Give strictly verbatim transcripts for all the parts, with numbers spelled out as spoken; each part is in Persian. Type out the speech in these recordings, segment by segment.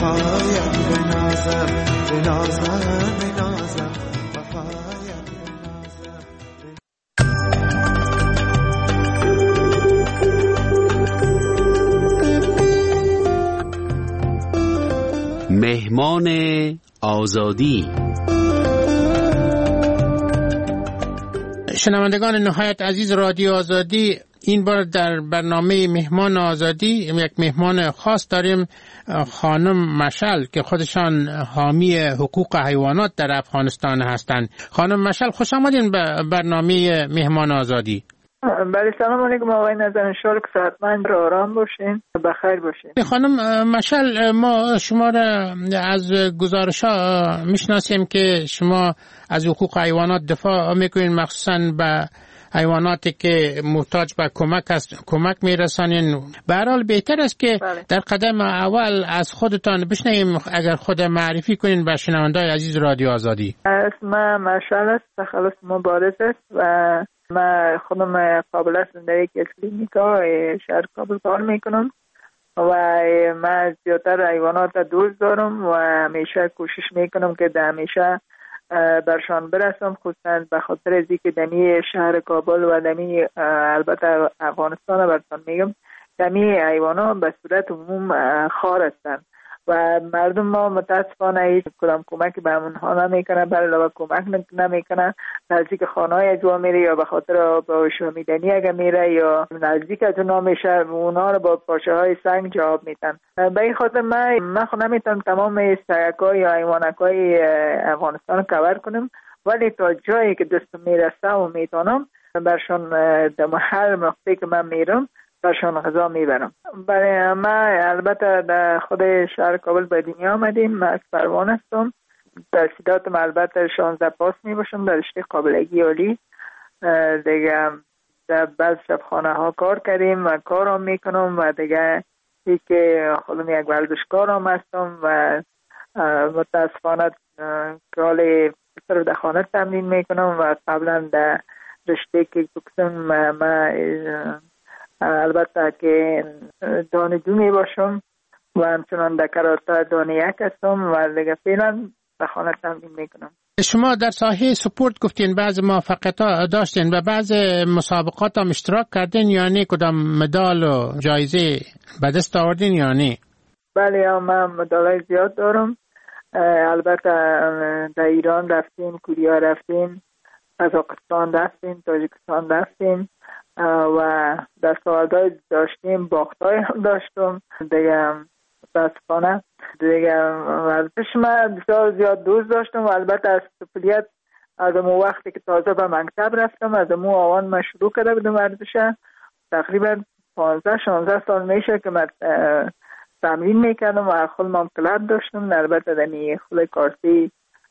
وفایم بنازم بنازم بنازم وفایم بنازم. مهمان آزادی. شنوندگان نهایت عزیز رادیو آزادی، این بار در برنامه مهمان آزادی یک مهمان خاص داریم، خانم مشعل که خودشان حامی حقوق حیوانات در افغانستان هستند. خانم مشعل خوش آمدین به برنامه مهمان آزادی. بله سلام علیکم آقای نظر، انشالله که صحتمند و آرام باشین، بخیر باشین. خانم مشعل، ما شما را از گزارش ها میشناسیم که شما از حقوق حیوانات دفاع میکنین، مخصوصا به حیواناتی که محتاج به کمک است کمک میرسانین. به هر حال بهتر است که بله. در قدم اول از خودتان بشنویم، اگر خود معرفی کنین به شنوندگان عزیز رادیو آزادی. اسمم مشعل است، تخلص مبارز است و من خودم قابل است در یک کلینیکا شهر کابل کار میکنم و من زیادتر حیوانات دوست دارم و همیشه کوشش میکنم که در همیشه برشان برسم، خصوصا به خاطر از اینکه دمی شهر کابل و دمی البته افغانستان براتون میگم، دمی حیوانات به صورت عموم خار هستند و مردم ما متاسفانه هیچ کدام کمک به اونها نمیکنه، بر علاوه کمک نمیکنه، نزدیک خانه‌های اجوا میره یا به خاطر با شامیدنی اگه میره یا نزدیک از اونها میشه، اونها رو با پاشه های سنگ جواب میدن. به این خاطر من من خود نمیتونم تمام سگ‌ها یا حیوانات‌های افغانستان رو کور کنم، ولی تا جایی که دستم میرسه و میتونم برشان در هر مقطعی که من میرم برشان غذا میبرم. برای ما البته در خود شهر کابل به دنیا آمدیم، من از پروان هستم، تحصیلاتم البته شانزده پاس میباشم در رشته قابلگی عالی دیگه. در بعض شبخانه ها کار کردیم و کار هم میکنم و دیگه ای که خودم یک ورزشکار هم هستم و متاسفانه کال پسر در خانه تمرین میکنم و قبلا در رشته که بکسم ما البته که دانشجو می باشم و همچنان در کراته دانه یک هستم و دیگه فعلا به خانه تمرین میکنم. شما در ساحه سپورت گفتین بعض موفقیت داشتین و بعض مسابقات هم اشتراک کردین یا نه؟ کدام مدال و جایزه به دست آوردین یا نه؟ بله من مدالای زیاد دارم، البته در ایران رفتیم، کوریا رفتیم، قزاقستان رفتیم، تاجیکستان رفتیم و دستاوردهای داشتیم، باختای هم داشتم دیگه. متاسفانه دیگه ورزش من بسیار زیاد دوست داشتم و البته از طفولیت از اون وقتی که تازه به مکتب رفتم از اون آوان من شروع کرده بودم ورزش. تقریبا پانزده شانزده سال میشه که من تمرین میکردم و خودم هم کلب داشتم، البته دنی خود کارتی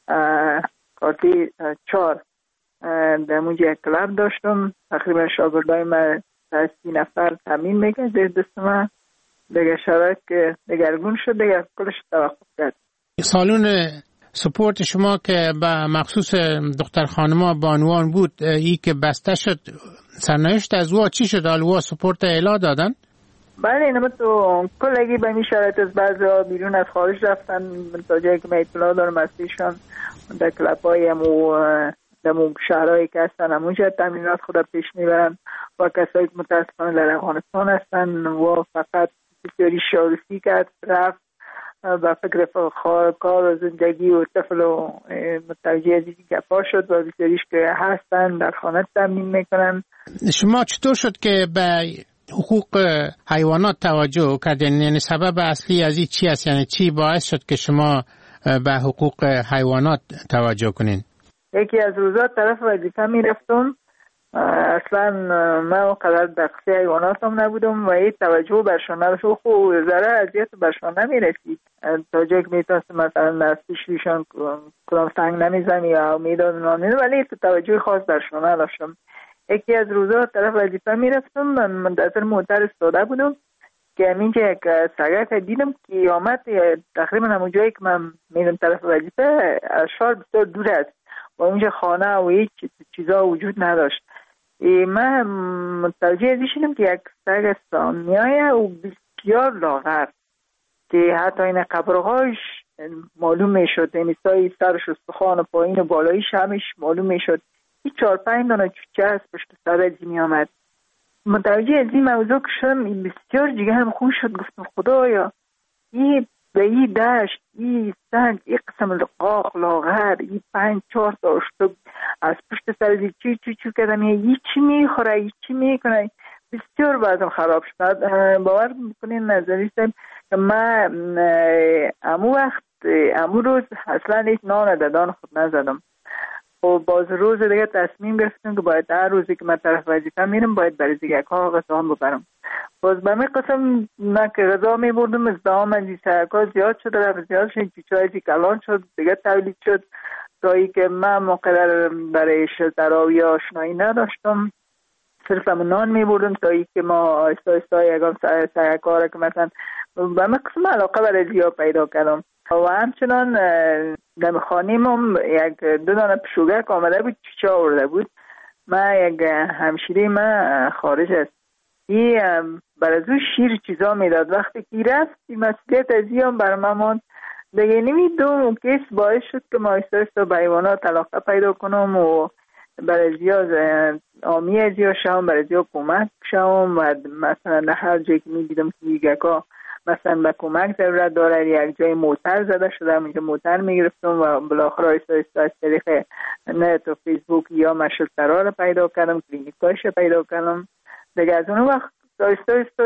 کارتی چار در اونجا یک کلب داشتم. تقریبا شاگردای من سی نفر تمرین میکرد در دست من دیگه. شرایط که دگرگون شد دیگه کلش توقف کرد. سالون سپورت شما که به مخصوص دختر خانما بانوان بود، ای که بسته شد، سرنوشت از او چی شد؟ آلوا سپورت اعلا دادن؟ بله اینما تو کلگی به این شرایط از بعضی ها بیرون از خارج رفتن تا جایی که من اطلاع دارم ازشان در کلب های همو در شهرهایی که هستن همونجا تمرینات خود پیش میبرن و کسایی که متاسفانه در افغانستان هستن و فقط بسیاری شارسی کرد رفت و فکر کار و زندگی و طفل و متوجه از اینکه گپا شد و بسیاریش که هستن در خانه تمرین میکنن. شما چطور شد که به حقوق حیوانات توجه کردین؟ یعنی سبب اصلی از این چی است؟ یعنی چی باعث شد که شما به حقوق حیوانات توجه کنین؟ یکی از روزا طرف وظیفه میرفتم، اصلا من اونقدر دقیقی حیوانات هم نبودم و این توجه برشان نداشت و خوب ذره اذیت برشان نمیرسید تا جایی که میتونست مثلا نستیشیشان کدام سنگ نمیزن یا میداد نامید، ولی توجه خاص برشان نداشتم. یکی از روزا طرف وظیفه میرفتم، من منتظر موتر استاده بودم که همینجا یک سگک دیدم که آمد تقریبا همون جایی که من میدم طرف وظیفه شهر بسیار دور است و اونجا خانه و هیچ چیزا وجود نداشت. من متوجه از این شدم که یک سگ سامیایه و بسیار لاغر که حتی این قبرهاش معلوم میشد، این سای سرش استخوان و پایین و بالایش همش معلوم میشد. این چهار پنج دانه چوچه از پشت سر از می آمد. متوجه از این موضوع که شدم، بسیار جگه هم خوش شد. گفتم خدایا این به این دشت، این سنگ، این قسم لقاق لاغر، این پنج چهار تا اشتگ از پشت سر از چی چی چی کردم، این چی میخوره، این چی میکنه. بسیار بعضم خراب شد. باور میکنین نظری سیم که من امو وقت امو روز اصلا هیچ نان ددان خود نزدم. و باز روز دیگه تصمیم گرفتم که باید هر روزی که من طرف وظیفه میرم باید برای دیگه ها غذا هم ببرم. باز به می قسم نه که غذا می بردم، ازدهام از این سرکا زیاد شد، رفت زیاد شد، چیچای از کلان شد، دیگه تولید شد تا ای که من مقرر برای شلترها یا آشنایی نداشتم. صرف هم نان می بردم تا ای که ما آیستا آیستا یکم سرکا را که مثلا به می قسم علاقه برای زیاد پیدا کردم. و همچنان در خانیم هم یک دو دانه پشوگک آمده بود، چیچه آورده بود. من یک همشیره من خارج است، این برای زو شیر چیزا میداد. وقتی که رفت این مسئولیت از این هم بر من ماند دیگه. نمی دو کیس باعث شد که ما ایستا به حیوانات علاقه پیدا کنم و برای زیاد آمی از زیاد شم، برای زیاد کمک شم. و مثلا در هر جایی که می دیدم که یگکا مثلا به کمک ضرورت داره، یک جای موتر زده شده، اونجا موتر میگرفتم و بالاخره ایستا ایستا از طریق نت و فیسبوک یا مشلترها رو پیدا کردم، کلینیکایش پیدا کردم دیگه. از اون وقت ایستا ایستا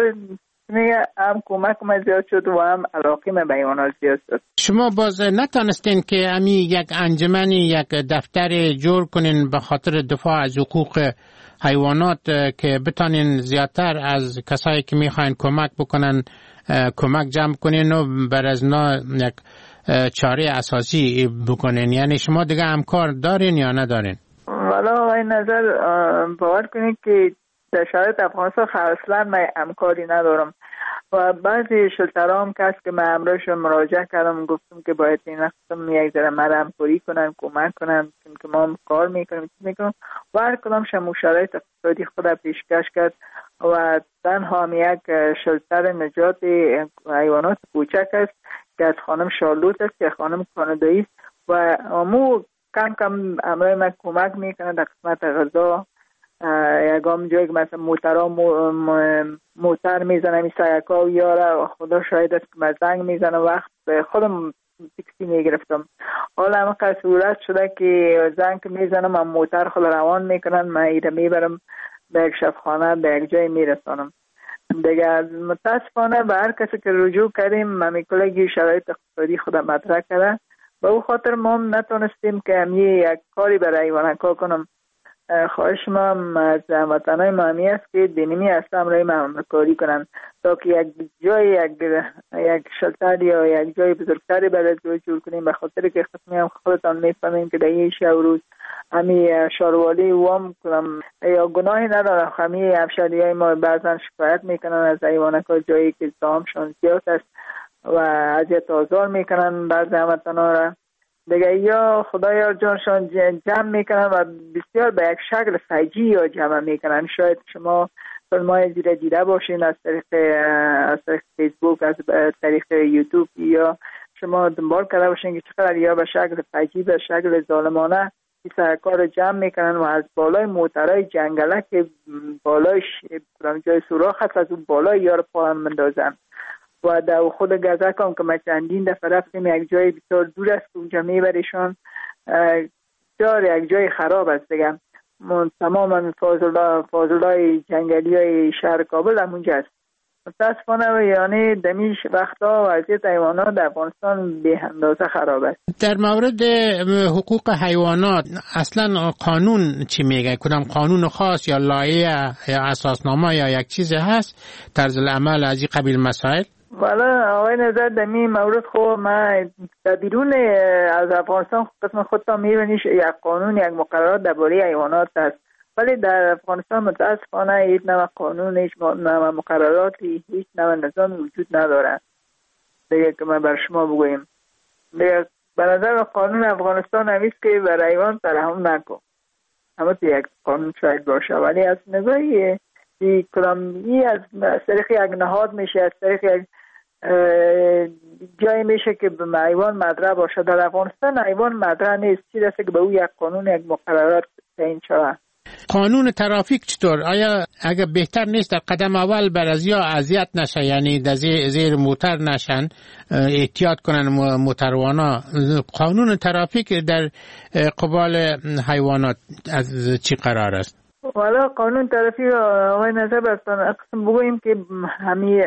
هم کمک من زیاد شد و هم علاقه من به حیوانات زیاد شد. شما باز نتانستین که امی یک انجمنی، یک دفتر جور کنین به خاطر دفاع از حقوق حیوانات که بتانین زیادتر از کسایی که میخواین کمک بکنن کمک جمع کنین و بر از نا یک چاره اساسی بکنین؟ یعنی شما دیگه همکار دارین یا ندارین؟ والا این نظر باور کنید که در شرایط افغانستان اصلا من همکاری ندارم و بعضی شلترها هم کس که من امروز مراجعه کردم گفتم که باید این قسم یک ذره من همکاری کنن، کمک کنن، چون که ما کار میکنیم چی میکنم و هر کدام شما شرایط اقتصادی خود پیشکش کرد و تنها هم یک شلتر نجات حیوانات کوچک است که از خانم شارلوت است که خانم کانادایی است و امو کم کم امروز من کمک میکنه در قسمت غذا. یکم جایی که مثلا موترها موتر میزنم این سیکا و یاره خدا شاید است که من زنگ میزنم وقت خودم تکسی میگرفتم. حالا همه که صورت شده که زنگ میزنم هم موتر خود روان میکنن، من ایره میبرم به یک شفخانه به یک جای میرسانم دیگه. متاسفانه به هر کسی که رجوع کردیم من کلگی شرایط اقتصادی خودم مطرح کرده به او خاطر ما هم نتونستیم که همی یک کاری برای حیوانکا کنم. خواهش ما از هموطنای مامی است که دینیمی هستم رای مملکاری کنن تا که یک جای یک, یک شلتر یا یک جای بزرگتری برای جای جور کنیم، به خاطر که خصمی هم خودتان میفهمیم که در این شب روز همی شاروالی وام کنم یا گناهی ندارم. همی افشاری های ما بعضا شکایت میکنن از حیوانات جایی که زامشان زیاد است و اذیت آزار میکنن بعض هموطنا را دیگه، یا خدایا جانشان جمع میکنن و بسیار به یک شکل فجی یا جمع میکنن. شاید شما فیلمای زیره دیده باشین از طریق از طریق فیسبوک، از طریق یوتیوب، یا شما دنبال کرده باشین که چقدر یا به شکل فجی به شکل ظالمانه این سرکار جمع میکنن و از بالای موترهای جنگله که بالایش جای سوراخ هست از اون بالای یار پا هم مندازن و در خود گذر کنم که ما چندین دفعه رفتیم یک جای بسیار دور است که اونجا میبریشان دار یک جای خراب است دیگه. تمام فاضلای جنگلی های شهر کابل هم اونجا است. متاسفانه یعنی دمیش وقتا وضعیت حیوانات در افغانستان به اندازه خراب است. در مورد حقوق حیوانات اصلا قانون چی میگه؟ کدام قانون خاص یا لایحه یا اساسنامه یا یک چیز هست طرز العمل از این قبیل مسائل؟ والا آقای نظر در این مورد خب من در بیرون از افغانستان قسم خودتا میبینیش یک قانون یک مقررات درباره حیوانات است، ولی در افغانستان متاسفانه هیچ نوع قانون، هیچ نوع مقرراتی، هیچ نوع نظام وجود نداره دیگه که من بر شما بگویم. دیگه به نظر قانون افغانستان همیست که بر حیوان ترحم نکن، همه یک قانون شاید باشه، ولی از نگاهی این کلامی از طریق یک نهاد میشه، از طریق یک جایی میشه که به حیوان مدرع باشه. در افغانستان حیوان مدرع نیست، چیزی است که به او یک قانون، یک مقررات تعیین شده. قانون ترافیک چطور؟ آیا اگه بهتر نیست در قدم اول برازیا اذیت نشه، یعنی در زیر موتر نشن، احتیاط کنن موتروانا؟ قانون ترافیک در قبال حیوانات از چی قرار است؟ والا قانون ترافیک آقای نظر برستان اقسم بگوییم که همی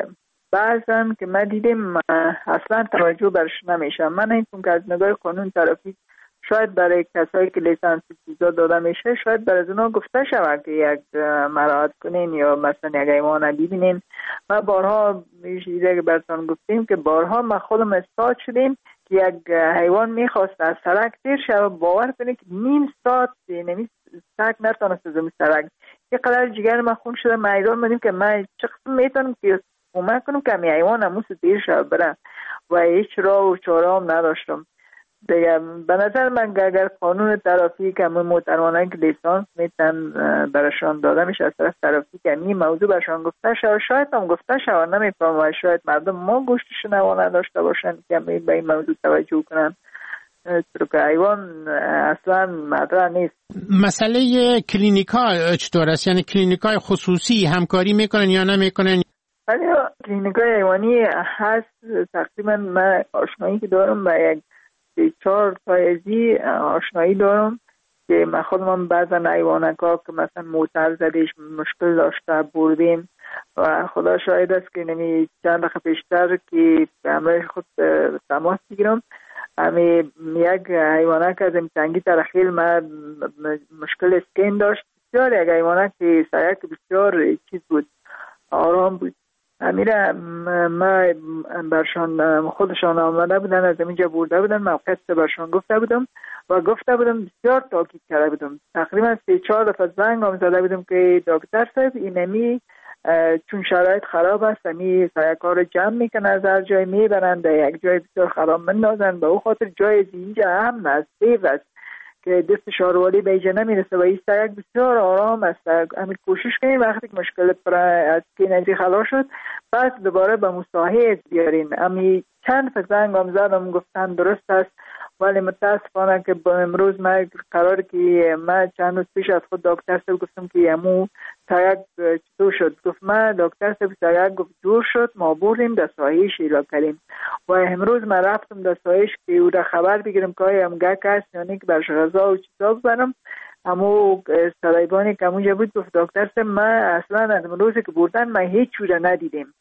بعضن که ما دیدیم اصلا توجه برش نمیشه. من این که از نگاه قانون ترافیک شاید برای کسایی که لیسانس چیزا داده میشه شاید برای اونا گفته شود که یک مراعات کنین یا مثلا یک حیوان ببینین. ما بارها میشه که براتون گفتیم که بارها ما خودم استاد شدیم که یک حیوان میخواست از سرک دیر شد، باور کنید که نیم ساعت نمی سرک نتونست از این سرک. یه قدر جگر ما خون شده، ما ایران بودیم که من چه قسم میتونم که کمک کنم که می حیوان همون دیر شد برن و هیچ راه و چاره هم نداشتم. دیگه به نظر من اگر قانون ترافیک همون موتروانایی که لیسانس میتن برشان داده میشه از طرف ترافیک این موضوع برشان گفته شد، شاید هم گفته شد نمیفهم، شاید مردم ما گوشتش نوا نداشته باشن که به این موضوع توجه کنن چرا که حیوان اصلا مدرع نیست. مسئله کلینیکا چطور است؟ یعنی کلینیکای خصوصی همکاری میکنن یا نمیکنن؟ ولی کلینیکای حیوانی هست. تقریبا من آشنایی که دارم با یک چهار تایزی آشنایی دارم که من خودم بعضا حیوانکا که مثلا موتر زدیش مشکل داشته بردیم و خدا شاهد است که نمی چند دقیقه پیشتر که همراه خود تماس بگیرم همی یک حیوانک از امتنگی ترخیل ما مشکل اسکین داشت. بسیار یک حیوانک که سایک بسیار چیز بود، آرام بود. امیره ما برشان خودشان آمده بودن، از اینجا برده بودن، موقع برشان گفته بودم و گفته بودم بسیار تاکید کرده بودم. تقریبا سه چهار دفعه زنگ هم زده بودم که دکتر صاحب اینمی چون شرایط خراب است امی سایکار رو جمع میکنن از هر جای میبرن در یک جای بسیار خراب مندازن، به او خاطر جای اینجا هم است سیف است که دست شاروالی به اینجا نمیرسه و این سایک بسیار آرام است. همین کوشش کنیم وقتی که مشکل پر از که نزی خلاص شد پس دوباره به مصاحبه بیارین. امی چند فزنگ هم زدم گفتن درست است، ولی متاسفانه که با امروز ما قرار که ما چند روز پیش از خود دکتر صاحب گفتم که امو سایک چطور شد؟ گفت ما دکتر صاحب سایک گفت جور شد، ما بردیم در سایش ایلا کردیم و امروز ما رفتم در سایش که او را خبر بگیرم که آیا هم گک هست یعنی که برش غذا و چیزا ببرم. امو سرایبانی که همونجا بود گفت دکتر صاحب ما اصلا از امروزی که بردن ما هیچ چوره ندیدیم.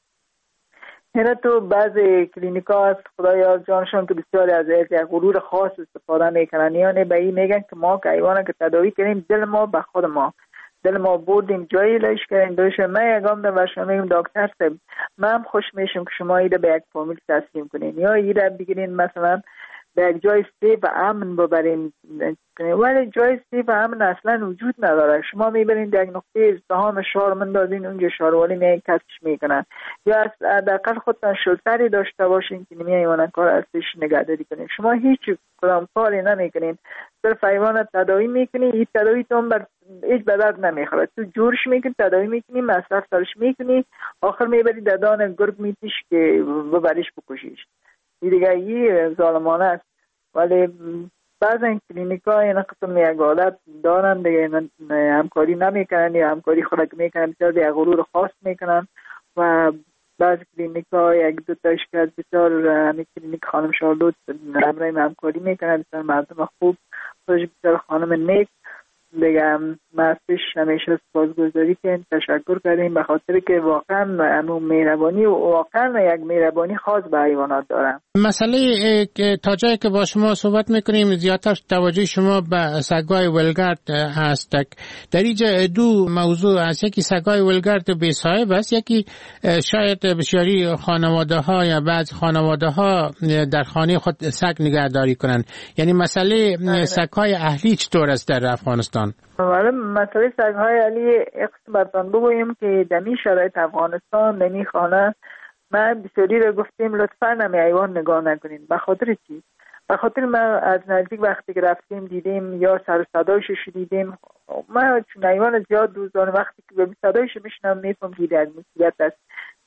هنه تو بعض کلینیکا هست خدایا جانشان که بسیاری از یک غرور خاص استفاده میکنن، یعنی به این میگن که ما که حیوانه که تداوی کنیم دل ما به خود ما، دل ما بردیم جایی لایش کردیم دوشه. من یکم در ورشان میگم دکتر صاحب من هم خوش میشم که شما ایده به یک فامیل تسلیم کنین یا ایده بگیرین مثلا به یک جای سیف و امن ببرین، ولی جای سیف و امن اصلا وجود نداره. شما میبرین در یک نقطه ازدحام شهر مندازین اونجا شهروالی میای کسش میکنن، یا حداقل خودتان شلتری داشته باشین که نمی حیوان کار ازش نگهداری کنین. شما هیچ کدام کاری نمیکنین، صرف حیوان تداوی میکنین. این تداوی تو بر هیچ بدرد نمیخوره، تو جورش میکنی تداوی میکنی مصرف سرش میکنی، آخر میبری در دان گرگ میتیش که ببریش بکشیش. این دیگه این ظالمانه است. ولی بعض این کلینیکا این قسم یک عادت دارن دیگه همکاری نمیکنن یا همکاری خود میکنن بسیار دیگه غرور خاص میکنن و بعض کلینیکا یک دو تاش که از بسیار همین کلینیک خانم شارلوت همراه همکاری میکنن، بسیار مردم خوب خودش بسیار خانم نیک دیگه. ما از پیش همیشه سپاسگزاری کنیم، تشکر کردیم به خاطر که واقعا همون مهربانی و واقعا یک مهربانی خاص به حیوانات دارن. مسئله تا جایی که با شما صحبت میکنیم زیادتر توجه شما به سگای ولگرد هست. در اینجا دو موضوع هست، یکی سگای ولگرد بی صاحب است، یکی شاید بسیاری خانواده ها یا بعض خانواده ها در خانه خود سگ نگهداری کنند. یعنی مسئله سگای اهلی چطور است در افغانستان؟ ولی مسئله سگ‌های علی اقصد برتان بگوییم که دمی شرایط افغانستان دمی خانه ما بسیاری رو گفتیم لطفاً نمی حیوان نگاه نکنین. به خاطر چی؟ به خاطر ما از نزدیک وقتی که رفتیم دیدیم یا سر صدایش شنیدیم، ما چون حیوان زیاد دوست دارم وقتی که به صدایش میشنم میفهم که از مصیبت است.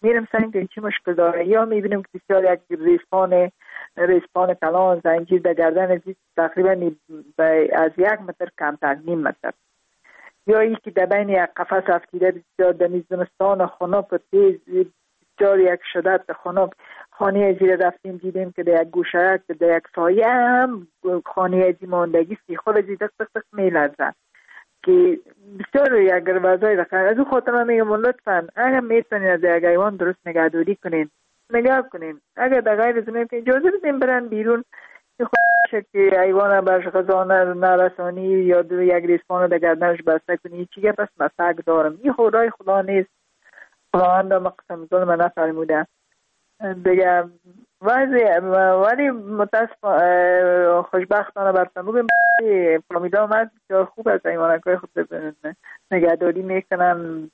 میرم سعی که چی مشکل داره، یا میبینیم که بسیار یک ریسپان ریسپان کلان زنجیر در گردن از تقریبا از یک متر کمتر، نیم متر، یا ای که در بین یک قفس افتیده بسیار در زمستان خنک و تیز بسیار یک شدت خنک. خانه زیر رفتیم دیدیم که در یک گوشه که در یک سایه هم خانه زی ماندگی سی خود زی دق دق دق میلرزه که بسیار یک وضعی رقم. از اون خاطر من میگم لطفا اگر میتونین از یک حیوان درست نگهداری کنین، نگاه کنین. اگر در غیر زمین که اجازه بدین برن بیرون که خودشه که حیوان برش غذا نرسانی یا دو یک ریسپان در گردنش بسته کنی چیگه پس مسک دارم. این خدای خدا نیست، خداوند مقسم ظلم نفرموده دیگه. وضعی ولی متاسفانه خوشبختانه برتن بگم فامیلا من بسیار خوب از حیوانکای خود نگهداری میکنن،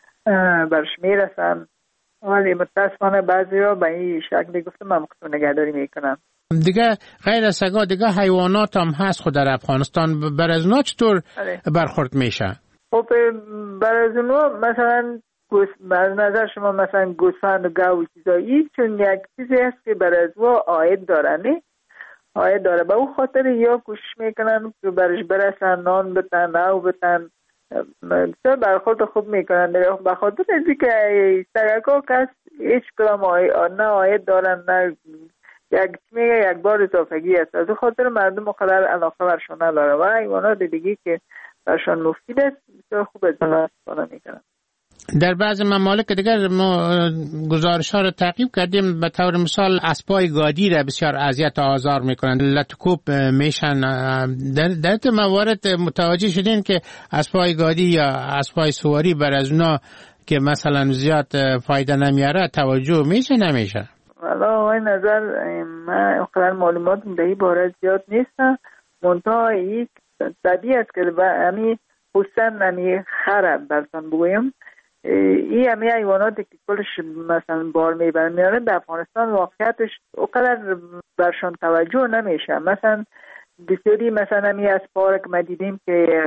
برش میرسن، ولی متاسفانه بعضی ها به این شکلی گفتم من مقصود نگهداری میکنن. دیگه غیر از سگا دیگه حیوانات هم هست خود در افغانستان، بر از اونا چطور برخورد میشه؟ خب بر از اونا مثلا از نظر شما مثلا گوسفند و گاو و چیزایی، چون یک چیزی هست که بر از او عاید داره، نه عاید داره، به او خاطر یا کوشش میکنن که برش برسن، نان بتن، او بتن، بسیار برخورد خوب میکنن. به خاطر از اینکه سگکا کس هیچ کدام نه عاید دارن نه یک میگه یک بار اضافگی است، از خاطر مردم مقدر علاقه برشان نداره و حیوانات دیگه که برشان مفید است بسیار خوب از آن استفاده میکنن. در بعض ممالک دیگر ما گزارش ها رو تعقیب کردیم، به طور مثال اسبای گادی را بسیار اذیت و آزار میکنند، لطکوب میشن. در در موارد متوجه شدین که اسبای گادی یا اسبای سواری بر از اونا که مثلا زیاد فایده نمیاره توجه میشه نمیشه؟ والا این نظر من اقدر معلومات دهی باره زیاد نیستم، منتها یک طبیعی است که همی حسن همی خرب برسان بگویم این همی حیواناتی که کلش مثلا بار میبرن میارن در افغانستان واقعیتش اقدر برشان توجه نمیشه. مثلا بسیاری مثلا همی از پارک ما دیدیم که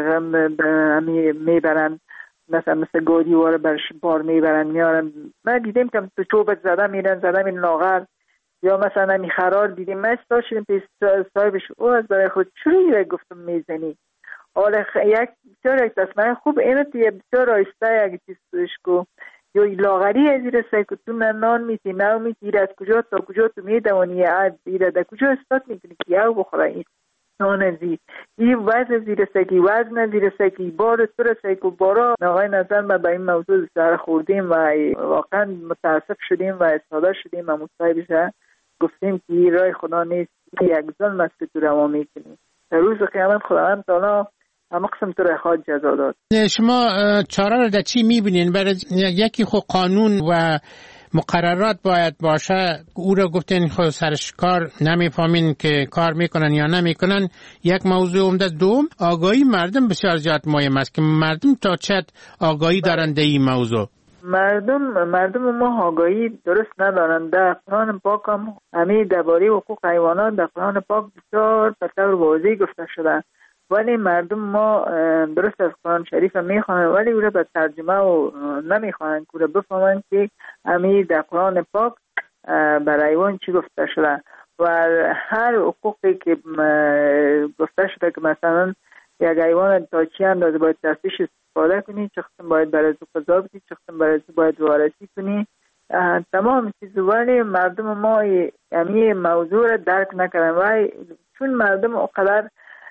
همی میبرن مثلا مثل گودی واره برش بار میبرن میارن، ما دیدیم که تو چوبت زده میرن زده میرن لاغر، یا مثلا همی خرار دیدیم ما استا شدیم پیش صاحبش او از برای خود چوری گفتم میزنی حالا خ... یک بسیار یک تصمیم خوب اینه تیه بسیار آیسته یک چیز توش کو یا لاغری از ایره سای که تو نان میتی نو میتی از کجا تا کجا تو میدوانی عد ایره در کجا استاد میکنی که یو بخوره این نان زی این وزن زیر سکی وزن زیر سکی بار سر سکی بارا. نقای نظر ما به این موضوع سر خوردیم و واقعا متاسف شدیم و استاده شدیم و مصاحبه گفتیم که این رای خدا نیست، یک ظلم است که تو روا میکنی. در روز قیامت خداوند تعالی اما قسم تو رخواد جزا داد. شما چاره رو در چی میبینین؟ برای یکی خود قانون و مقررات باید باشه، او را گفتین خود سرش کار نمیفهمین که کار میکنن یا نمیکنن. یک موضوع عمده. دوم آگاهی مردم بسیار زیاد مهم است که مردم تا چت آگاهی دارن در این موضوع. مردم مردم ما آگاهی درست ندارن. در قرآن پاک هم همین درباره حقوق حیوانات در قرآن پاک بسیار به طور واضح گفته شده، ولی مردم ما درست از قرآن شریف میخوانن ولی او را به ترجمه و نمیخوانن که او را بفهمن که همین در قرآن پاک برای حیوان چی گفته شده و هر حقوقی که گفته شده که مثلا یک حیوان تا چی اندازه باید دستش استفاده کنی، چه قسم باید برای تو قضا بدی، چه قسم برای تو باید وارسی کنی، تمام چیز. ولی مردم ما همین موضوع را درک نکردن و چون مردم اقدر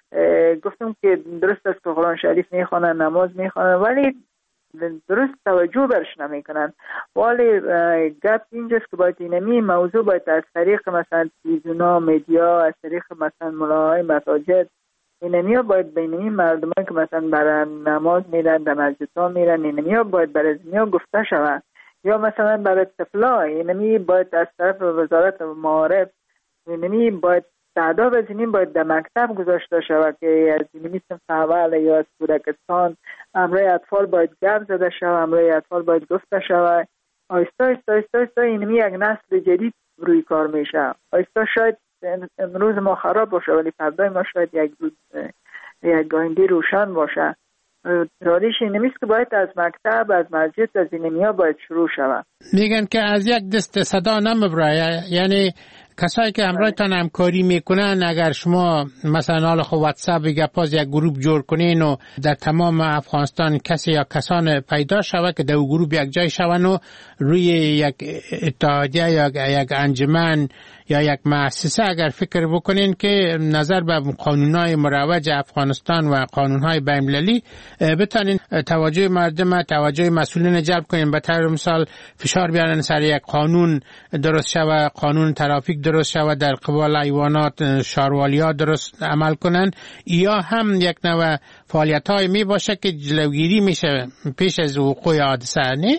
گفتم که درست است که قرآن شریف میخوانن نماز میخوانن ولی درست توجه برش نمیکنن. ولی گپ اینجاست که باید اینمی موضوع باید از طریق مثلا تلویزیونا مدیا، از طریق مثلا ملاهای مساجد اینمی ها باید به اینمی مردم که مثلا برای نماز میرن در مسجد ها میرن اینمی ها باید برای اینمی ها گفته شود، یا مثلا برای طفلا اینمی باید از طرف وزارت معارف اینمی باید تعداد از اینیم باید در مکتب گذاشته شود که از اینمی صنف اول یا از کودکستان امرای اطفال باید گپ زده شود، امرای اطفال باید گفته شود. آیستا آیستا آیستا آیستا اینمی یک نسل جدید روی کار میشه. آیستا شاید امروز ما خراب باشه ولی فردای ما شاید یک روز یک آینده روشن باشه. رادیش اینمیست که باید از مکتب، از مسجد، از اینمیا باید شروع شود. میگن که از یک دست صدا نمیبره، یعنی کسایی که همراهتان همکاری میکنن اگر شما مثلا حالا خب واتساپ گپاز یک گروه جور کنین و در تمام افغانستان کسی یا کسان پیدا شود که در اون گروه یک جای شون و روی یک اتحادیه یا یک انجمن یا یک مؤسسه اگر فکر بکنین که نظر به قانونهای مروج افغانستان و قانونهای بین‌المللی بتونین توجه مردم، توجه مسئولین جلب کنین، به طور مثال فشار بیارن سر یک قانون درست شوه، قانون ترافیک درست شوه، در قبال حیوانات شاروالیا درست عمل کنن، یا هم یک نوع فعالیت‌های می باشه که جلوگیری میشه پیش از وقوع حادثه. نه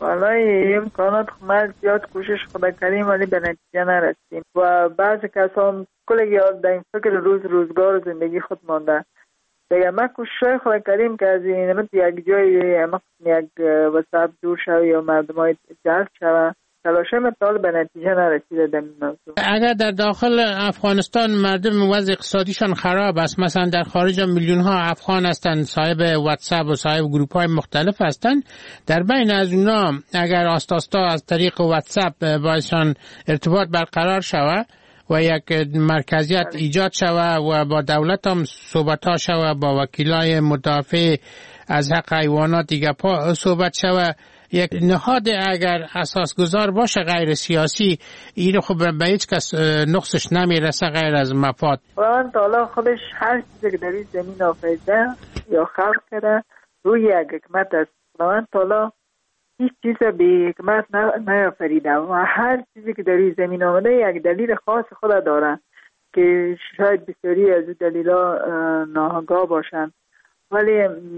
والله امکانات من زیاد کوشش خدا کردیم ولی به نتیجه نرسیدیم و بعضی کسان کلی یاد در این فکر روز روزگار زندگی خود مانده. دیگه من کوشش خدا کردیم که از این نمت یک جای اما یک وسط دور شوی یا مردم های جلب شوه، تلاشه مطال به نتیجه نرسیده در این موضوع. اگر در داخل افغانستان مردم وضع اقتصادیشان خراب است، مثلا در خارج میلیون ها افغان هستند صاحب واتساپ و صاحب گروپ های مختلف هستند، در بین از اونا اگر آستاستا از طریق واتساپ بایشان ارتباط برقرار شود و یک مرکزیت ایجاد شود و با دولت هم صحبت ها شود، با وکیلای مدافع از حق حیوانات دیگه پا صحبت شود، یک نهاد اگر اساسگذار باشه غیر سیاسی، این خب به هیچ کس نقصش نمیرسه غیر از مفاد. خداوند تعالی خودش هر چیزی که در این زمین آفریده یا خلق کرده روی یک حکمت است. خداوند تعالی هیچ چیز به حکمت نیافریده و هر چیزی که در این زمین آمده یک دلیل خاص خود داره که شاید بسیاری از این دلیلا ناآگاه باشن، ولی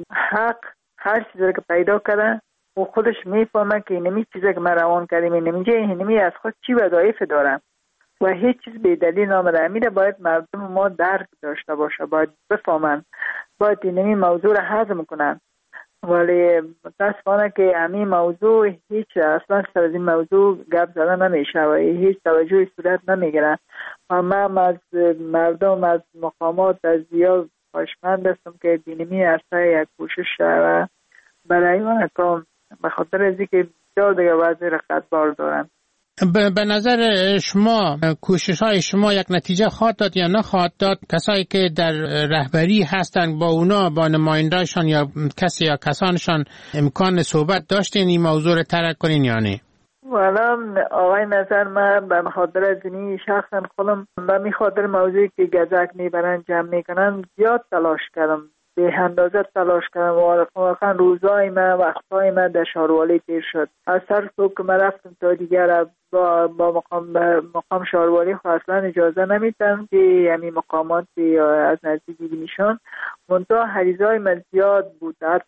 حق هر چیزی که پیدا کرده و خودش میفهمه که اینمی چیزی که من روان کردیم اینمی اینمی از خود چی وظایف دارم و هیچ چیز به دلیل نامده. امیره باید مردم ما درک داشته باشه، باید بفهمن، باید اینمی موضوع را هضم کنن، ولی متاسفانه که همین موضوع هیچ اصلا سر از این موضوع گپ زده نمیشه و هیچ توجهی صورت نمیگیره و من از مردم، از مقامات از زیاد خواهشمند هستم که اینمی عرصه یک کوشش و برای من کام به خاطر از اینکه بسیار دیگه وضعی رقتبار دارن. به نظر شما کوشش های شما یک نتیجه خواهد داد یا نخواهد داد؟ کسایی که در رهبری هستند با اونا، با نمایندهشان یا کسی یا کسانشان امکان صحبت داشتین این موضوع رو ترک کنین یا نه؟ والا آقای نظر من به خاطر از اینی شخصا خودم به می خاطر موضوعی که گزک میبرن جمع میکنن زیاد تلاش کردم، به اندازه تلاش کردم و واقعا روزای من وقتای من در شاروالی پیر شد. از سر صبح که من رفتم تا دیگر با, با مقام مقام شاروالی خب اصلا اجازه نمیدم که همین مقامات از نزدیکی بینیشان منطقه حریزای من زیاد بود، حتی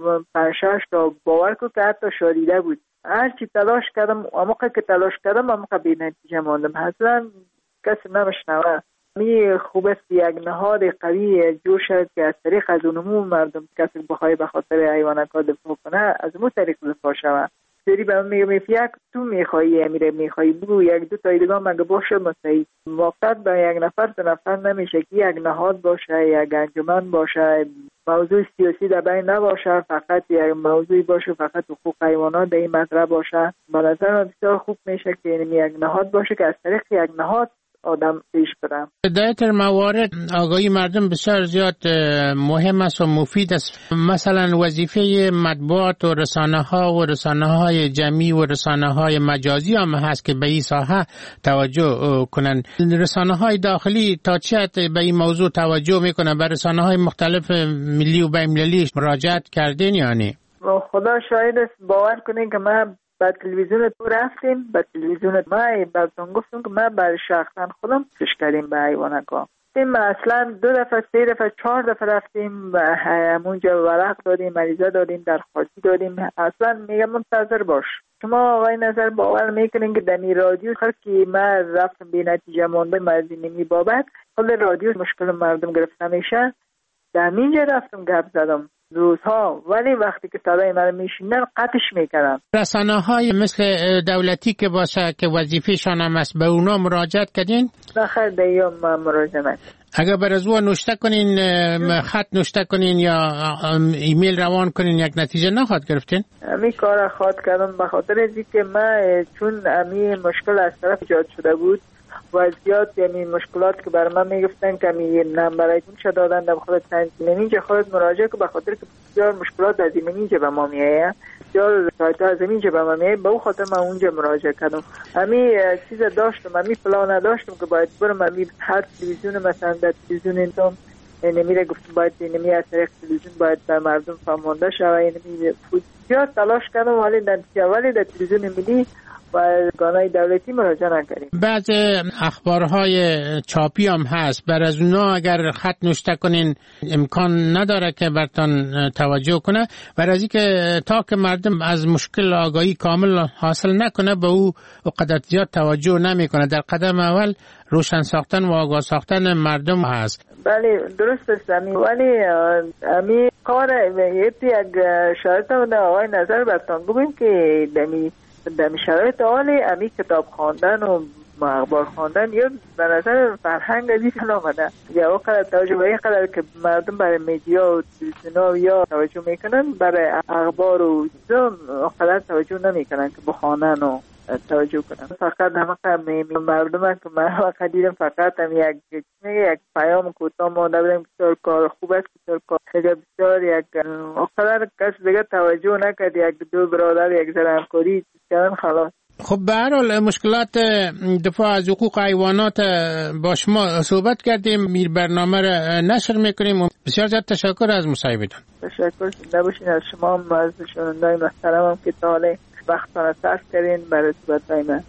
پنشش تا باور کن که حتی شاریده بود. هرچی تلاش کردم موقع که تلاش کردم موقع به نتیجه ماندم، اصلا کسی نمشنوه. می خوب است یک نهاد قوی جور شد که از طریق از عموم مردم کسی بخوای به خاطر حیوانات دفاع کنه از اون طریق دفاع شود. سری به من میگم یک تو میخوایی امیره میخوایی بگو یک دو تا دیگه مگه باشه مستعد موقت به یک نفر دو نفر نمیشه که یک نهاد باشه، یک انجمن باشه، موضوع سیاسی در بین نباشه، فقط یک موضوعی باشه فقط حقوق حیوانات در این مطرح باشه. به نظر من بسیار خوب میشه که یک نهاد باشه که از طریق یک نهاد آدم پیش برم. در این موارد آگاهی مردم بسیار زیاد مهم است و مفید است. مثلا وظیفه مطبوعات و رسانه ها و رسانه های جمعی و رسانه های مجازی هم هست که به این ساحه توجه کنن. رسانه های داخلی تا چه حد به این موضوع توجه میکنن؟ به رسانه های مختلف ملی و بین‌المللی مراجعت کردین یا نه؟ خدا شاهد است، باور کنین که من با تلویزیون تو رفتیم، با تلویزیون ما براتون گفتم که ما برای شخصا خودم پیش کردیم به حیوانات. این اصلا دو دفعه سه دفعه چهار دفعه رفتیم و همونجا ورق دادیم، مریضه دادیم، درخواستی دادیم. اصلا میگم منتظر باش. شما آقای نظر باور میکنین که دمی رادیو خر که ما رفتم به نتیجه مونده مردمی بابت خود رادیو مشکل مردم گرفته میشه، در اینجا رفتم گپ زدم روزها، ولی وقتی که صدای من میشنن قطعش میکنن. رسانه های مثل دولتی که باشه که وظیفه‌شان هم است به اونا مراجعت کردین؟ نه خیر دیگه ما مراجعه نکردیم. اگر بر از او نوشته کنین، خط نوشته کنین یا ایمیل روان کنین، یک نتیجه نخواهد گرفتین؟ امی کار خواهد کردم به خاطر از اینکه من چون امی مشکل از طرف ایجاد شده بود و زیاد یعنی مشکلات که برای من میگفتن که می نمبر اینجا دادن در خود تنظیم اینجا خود مراجعه که به خاطر که بسیار مشکلات از اینجا به ما میایه، بسیار سایت ها از اینجا به ما میایه، به اون خاطر من اونجا مراجعه کردم. امی چیز داشتم، امی پلان نداشتم که باید برم امی هر تلویزیون مثلا در تلویزیون اینتم نمیره گفتم باید نمی از طریق تلویزیون باید به مردم فهمانده شوه، نمی زیاد تلاش کردم ولی در ولی در تلویزیون ملی و گانای دولتی مراجعه نکردیم. بعض اخبارهای چاپی هم هست، بر از اونا اگر خط نوشته کنین امکان نداره که برتان توجه کنه، بر از اینکه تا که مردم از مشکل آگاهی کامل حاصل نکنه به او قدر زیاد توجه نمیکنه. در قدم اول روشن ساختن و آگاه ساختن مردم هست. بله درست است امی، ولی امی کار یکی یک شرط و آقای نظر برتان بگویم که دمی در شرایط عالی امی کتاب خواندن و اخبار خواندن یا به نظر فرهنگ از این آمده یا وقت توجه به این قدر که مردم برای میدیا و تلویزیون یا توجه میکنن، برای اخبار و چیزا قدر توجه نمیکنن که بخوانن و توجه کنن. فقط همه مردم که من وقت دیدم فقط هم یک یک پیام کوتاه مانده بودم بسیار کار خوب است، بسیار کار بسیار یک قدر کس دیگه توجه نکرد، یک دو برادر یک ذره همکاری کردن خلاص. خب به هر حال مشکلات دفاع از حقوق حیوانات با شما صحبت کردیم، میر برنامه را نشر میکنیم. بسیار زیاد تشکر از مصاحبتون. تشکر زنده باشین از شما هم از شنوندگان محترمم که تا حالا وقتتان صرف کردین برای صحبت‌های من.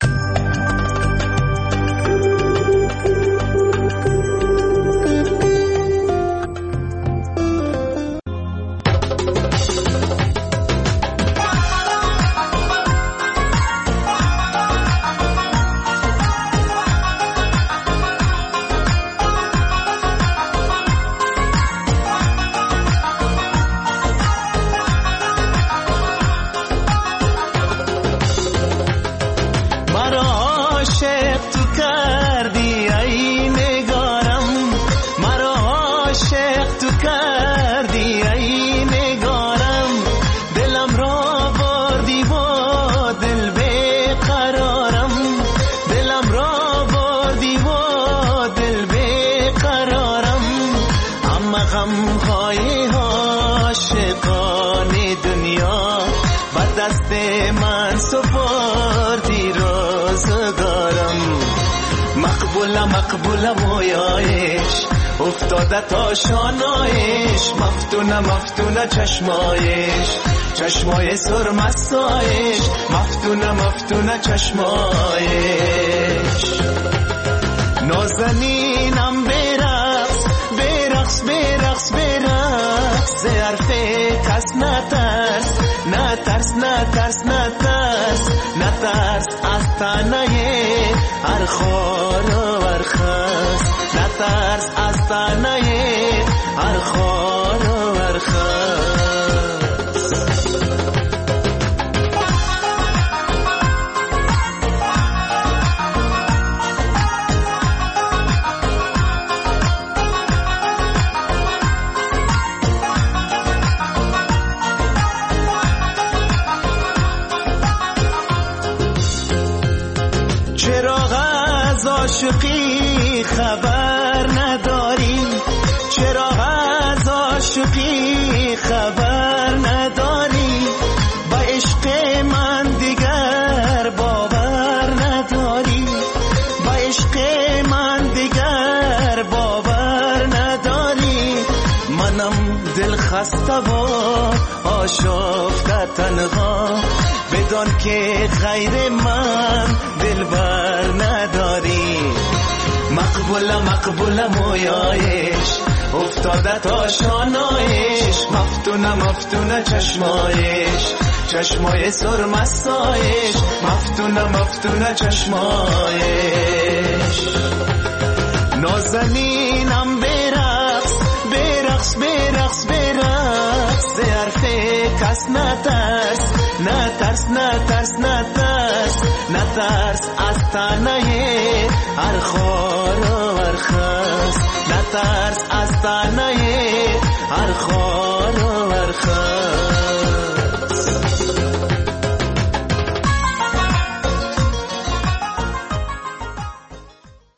مقبول مویایش افتاده تا شانایش، مفتونه مفتونه چشمایش، چشمای سرمستایش، مفتونه مفتونه چشمایش. نازنینم برقص برقص برقص برقص، حرف کس نترس نترس نترس نترس نترس از تنه هر خار و ورخست، نترس از تنه هر خار و ورخست. عاشقی خبر نداری، چرا از عاشقی خبر نداری، با عشق من دیگر باور نداری، با عشق من دیگر باور نداری. منم دل خسته و آشفته تنها، بدان که غیر من دلبر نداری. مقبول مقبول مویایش افتاده تا شانایش، مفتونه مفتونه چشمایش، چشمای سرمستایش، مفتونه مفتونه چشمایش. نازنینم برقص برقص برقص برقص، کس نترس نترس نترس نترس نترس از تنه هر خار و هر خس نترس از تنه هر خار و هر خس